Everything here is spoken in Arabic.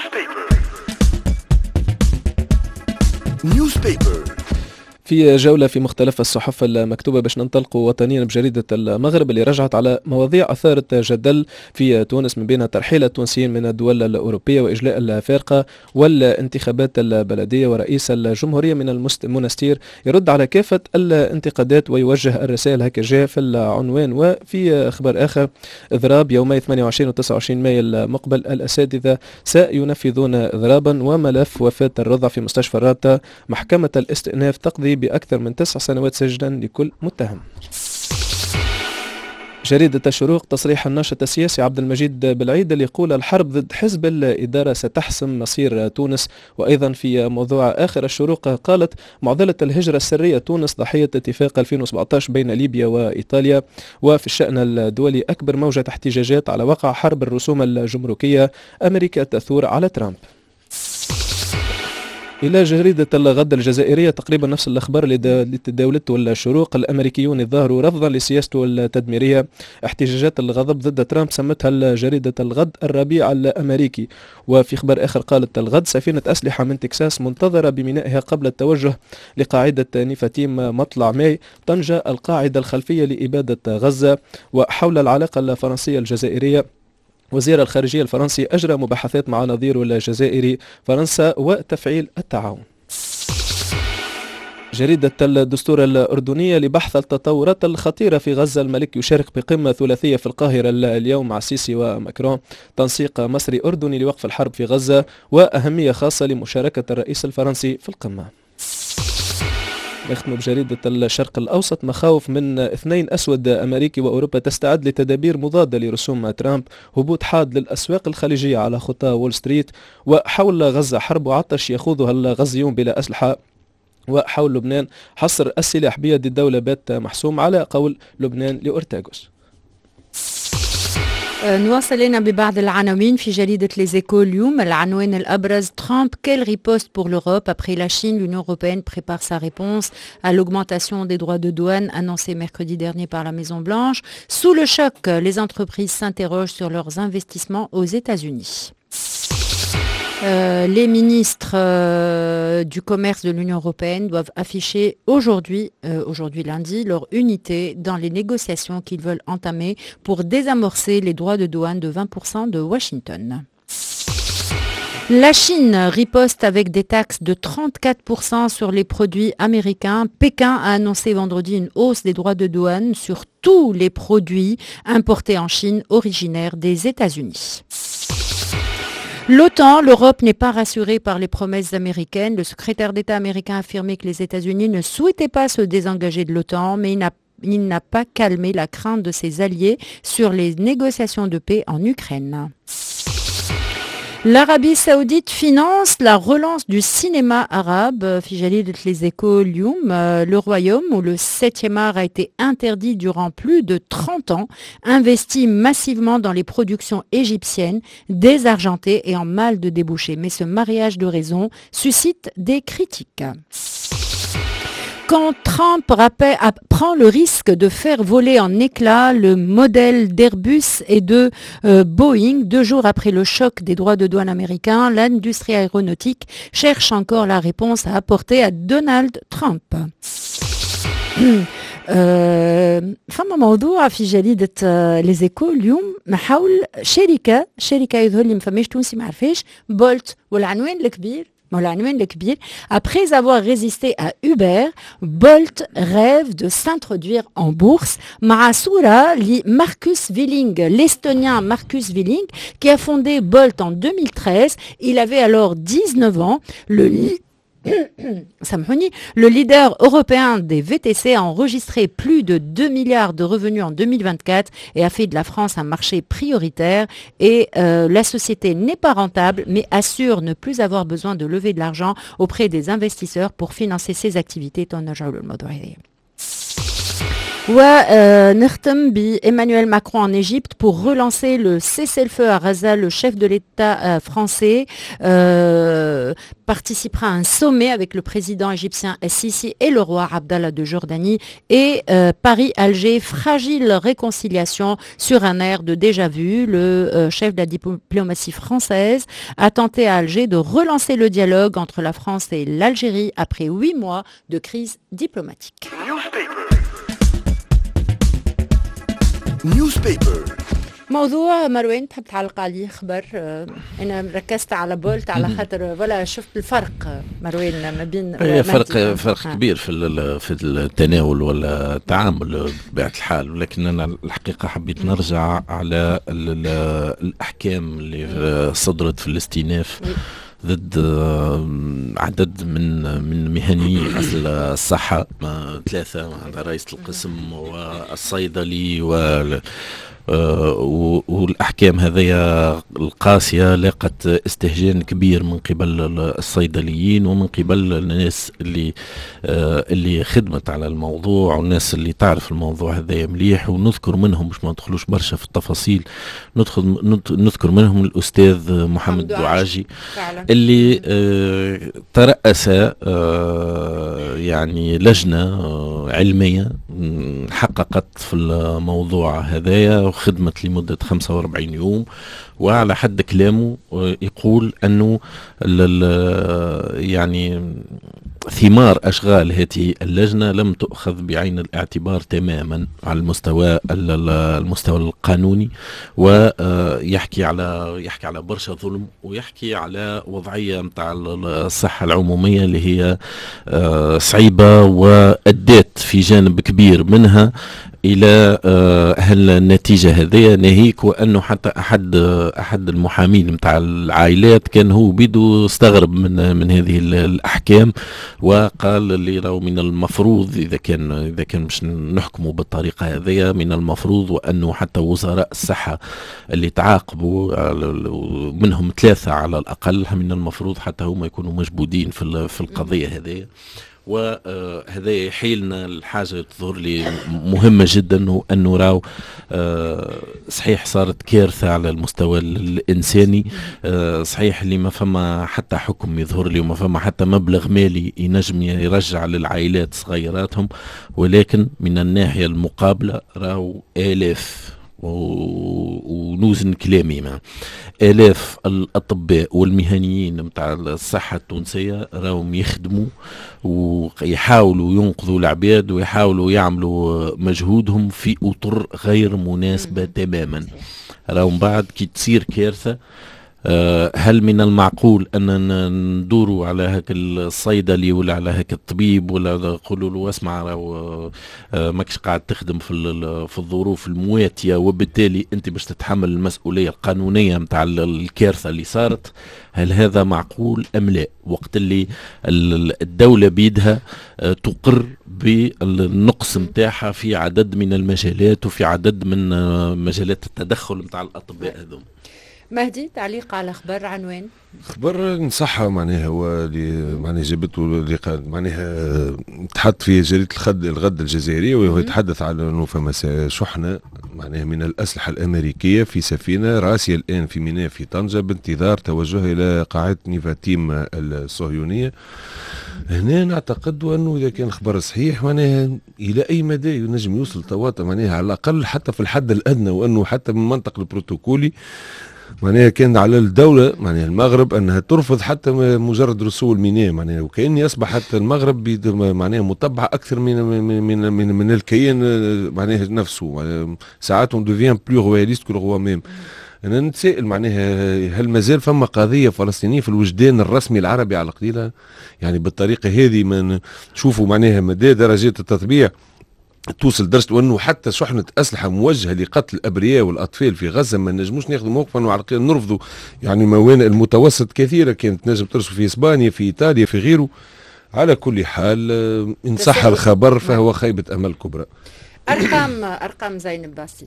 Newspaper. في جولة في مختلف الصحف المكتوبة باش ننطلقوا وطنيا بجريدة المغرب اللي رجعت على مواضيع أثارت جدل في تونس من بين ترحيل التونسيين من الدول الأوروبية وإجلاء الأفارقة والانتخابات البلدية ورئيس الجمهورية من المنستير يرد على كافة الانتقادات ويوجه الرسائل هكا جاء في العنوان. وفي خبر آخر إضراب يومي 28 و 29 مايو المقبل الأساتذة سينفذون إضرابا وملف وفاة الرضع في مستشفى الرابطة محكمة الاستئناف تقضي بأكثر من 9 سنوات سجنا لكل متهم. جريدة الشروق تصريح الناشط السياسي عبد المجيد بالعيد اللي يقول الحرب ضد حزب الإدارة ستحسم مصير تونس. وأيضا في موضوع آخر الشروق قالت معضلة الهجرة السرية تونس ضحية اتفاق 2017 بين ليبيا وإيطاليا. وفي الشأن الدولي أكبر موجة احتجاجات على وقع حرب الرسوم الجمركية أمريكا تثور على ترامب. إلى جريدة الغد الجزائرية تقريبا نفس الأخبار اللي تداولته الشروق. الأمريكيون ظهروا رفضا لسياسته التدميرية. احتجاجات الغضب ضد ترامب سمتها جريدة الغد الربيع الأمريكي. وفي خبر آخر قالت الغد سفينة أسلحة من تكساس منتظرة بمينائها قبل التوجه لقاعدة نيفاتيم مطلع ماي طنجة القاعدة الخلفية لإبادة غزة. وحول العلاقة الفرنسية الجزائرية وزير الخارجية الفرنسي أجرى مباحثات مع نظيره الجزائري فرنسا وتفعيل التعاون. جريدة الدستور الأردنية لبحث التطورات الخطيرة في غزة الملك يشارك بقمة ثلاثية في القاهرة اليوم مع السيسي وماكرون. تنسيق مصري أردني لوقف الحرب في غزة وأهمية خاصة لمشاركة الرئيس الفرنسي في القمة. نختم بجريدة الشرق الأوسط مخاوف من اثنين أسود أمريكي وأوروبا تستعد لتدابير مضادة لرسوم ترامب. هبوط حاد للأسواق الخليجية على خطى وول ستريت. وحول غزة حرب وعطش يخوضها الغزيون بلا أسلحة. وحول لبنان حصر السلاح بيد الدولة بات محسوم على قول لبنان لأورتاغوس. نواصل لنا ببعض العناوين في جريدة Les Échos اليوم. العنوان الأبرز Trump, quelle riposte pour l'Europe après la Chine, l'Union européenne prépare sa réponse à l'augmentation des droits de douane annoncée mercredi dernier par la Maison Blanche. Sous le choc, les entreprises s'interrogent sur leurs investissements aux États-Unis. Les ministres du commerce de l'Union européenne doivent afficher aujourd'hui lundi, leur unité dans les négociations qu'ils veulent entamer pour désamorcer les droits de douane de 20% de Washington. La Chine riposte avec des taxes de 34% sur les produits américains. Pékin a annoncé vendredi une hausse des droits de douane sur tous les produits importés en Chine originaires des États-Unis. L'OTAN, l'Europe n'est pas rassurée par les promesses américaines. Le secrétaire d'État américain a affirmé que les États-Unis ne souhaitaient pas se désengager de l'OTAN, mais il n'a pas calmé la crainte de ses alliés sur les négociations de paix en Ukraine. L'Arabie Saoudite finance la relance du cinéma arabe. Fijalid Les Échos Lyoum, le royaume où le 7e art a été interdit durant plus de 30 ans, investit massivement dans les productions égyptiennes, désargentées et en mal de débouchés. Mais ce mariage de raison suscite des critiques. Quand Trump prend le risque de faire voler en éclats le modèle d'Airbus et de Boeing, 2 jours après le choc des droits de douane américains, l'industrie aéronautique cherche encore la réponse à apporter à Donald Trump. فما موضوع في جريدة Les Échos اليوم حول شركة يظهر لي ما فماش تونسي ما عرفاش بولت والعنوان الكبير. Après avoir résisté à Uber, Bolt rêve de s'introduire en bourse. مع صورة لماركوس فيلينغ, l'estonien Marcus Willing, qui a fondé Bolt en 2013. Il avait alors 19 ans. Le leader européen des VTC a enregistré plus de 2 milliards de revenus en 2024 et a fait de la France un marché prioritaire. Et la société n'est pas rentable, mais assure ne plus avoir besoin de lever de l'argent auprès des investisseurs pour financer ses activités. ونختم بإمانويل ماكرون en Égypte pour relancer le cessez-le-feu à Gaza. Le chef de l'État français participera à un sommet avec le président égyptien El-Sisi et le roi Abdallah de Jordanie. Et Paris-Alger, fragile réconciliation sur un air de déjà-vu. Le chef de la diplomatie française a tenté à Alger de relancer le dialogue entre la France et l'Algérie après 8 mois de crise diplomatique. نيوزبيبر. موضوع مروان تحب تعلق عليه خبر؟ انا ركزت على بولت على خاطر ولا شفت الفرق مروان ما بين فرق كبير في التناول ولا التعامل بطبيعة الحال، ولكن انا الحقيقه حبيت نرجع على الاحكام اللي صدرت في الاستئناف ضد عدد من مهني الصحة، 3 رئيس القسم والصيدلي والأحكام هذه القاسية لاقت استهجان كبير من قبل الصيدليين ومن قبل الناس اللي خدمت على الموضوع والناس اللي تعرف الموضوع هذا مليح. ونذكر منهم مش ما ندخلوش برشا في التفاصيل، نذكر منهم الأستاذ محمد دعاجي اللي ترأس يعني لجنة علمية حققت في الموضوع هذايا وخدمت لمدة 45 يوم، وعلى حد كلامه يقول أنه يعني ثمار أشغال هذه اللجنة لم تؤخذ بعين الاعتبار تماما على المستوى القانوني، ويحكي على برشا ظلم، ويحكي على وضعية متاع الصحة العمومية اللي هي صعيبة وأدت في جانب كبير منها الى هالنتيجه هذه. ناهيك وانه حتى احد المحامين متاع العائلات كان هو بيدو استغرب من هذه الاحكام، وقال اللي راهو من المفروض اذا كان مش نحكموا بالطريقه هذه من المفروض وانه حتى وزراء الصحه اللي تعاقبوا منهم 3 على الاقل من المفروض حتى هم يكونوا مجبودين في القضيه هذه. وهذا يحيلنا الحاجة تظهر لي مهمة جدا، أنه راو صحيح صارت كارثة على المستوى الإنساني، صحيح اللي ما فما حتى حكم يظهر لي وما فما حتى مبلغ مالي ينجم يرجع للعائلات صغيراتهم، ولكن من الناحية المقابلة راو آلاف ونوزن كلامي مع آلاف الأطباء والمهنيين متاع الصحة التونسية راهم يخدموا ويحاولوا ينقذوا العباد ويحاولوا يعملوا مجهودهم في أطر غير مناسبة تماما. راهم بعد كي تصير كارثة هل من المعقول أننا ندوروا على هاك الصيدلي ولا على هاك الطبيب ولا نقولوا له اسمع راهو ماكش قاعد تخدم في الظروف المواتية وبالتالي أنت باش تتحمل المسؤولية القانونية متاع الكارثة اللي صارت؟ هل هذا معقول أم لا؟ وقت اللي الدولة بيدها تقر بالنقص متاعها في عدد من المجالات وفي عدد من مجالات التدخل متاع الأطباء هذوم. مهدي تعليق على خبر عنوان خبر نصحها معناها هو اللي معناها جابته اللي معناها تحط في جريدة الغد الجزائرية، وهو يتحدث على انه فما شحنة معناها من الأسلحة الأمريكية في سفينة راسية الآن في ميناء في طنجة بانتظار توجهها إلى قاعدة نيفاتيم الصهيونية. هنا نعتقد أنه إذا كان خبر صحيح معناها إلى أي مدى ينجم يوصل تواطؤ معناها على الأقل حتى في الحد الأدنى، وأنه حتى من المنطق البروتوكولي معناها كان على الدولة معناها المغرب أنها ترفض حتى مجرد رسول ميناء معناها، وكأن يصبح حتى المغرب معناها متبع أكثر من الكيان معناها نفسه. ساعات on devient plus royaliste que le roi même. أنا نتسائل معناها هل مازال فما قضية فلسطينية في الوجدان الرسمي العربي على قليلة؟ يعني بالطريقة هذه ما نشوفوا معناها مدى درجات التطبيع توصل لدرجة أنه حتى شحنة أسلحة موجهة لقتل الأبرياء والأطفال في غزة ما نجموش ناخذوا موقفا وعلى الأقل نرفضوا. يعني موانئ المتوسط كثيرة كانت نجم ترسل في إسبانيا في إيطاليا في غيره. على كل حال إن صح الخبر فهو خيبة أمل كبرى. أرقام زينب باسي.